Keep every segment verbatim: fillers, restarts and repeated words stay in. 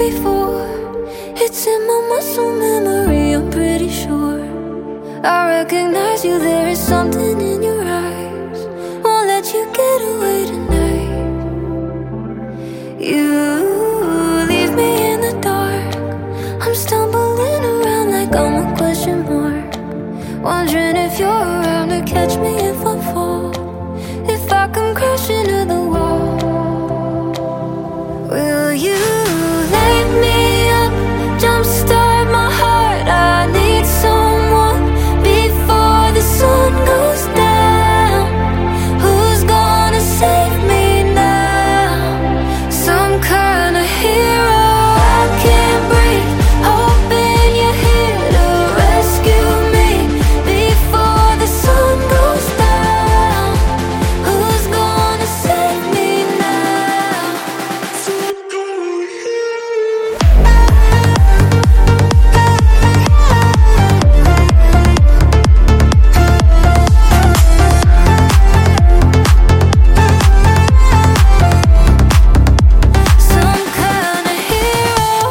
before. It's in my muscle memory, I'm pretty sure. I recognize you, there is something in your eyes. Won't let you get away tonight. You leave me in the dark. I'm stumbling around like I'm a question mark. Wondering if you're around to catch me if I fall. If I come crashing to the wall. Will you let me up, jumpstart my heart? I need someone before the sun goes down. Who's gonna save me now? Some kind of hero. I can't breathe, hoping you're here to rescue me before the sun goes down. Who's gonna save me now? Some kind of hero.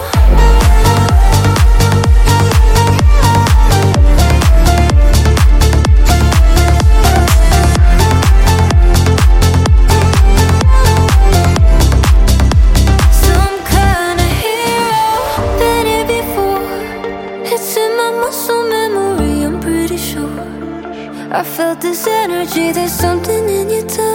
Some kind of hero. Been here before. It's in my muscle memory, I'm pretty sure. I felt this energy, there's something in your touch.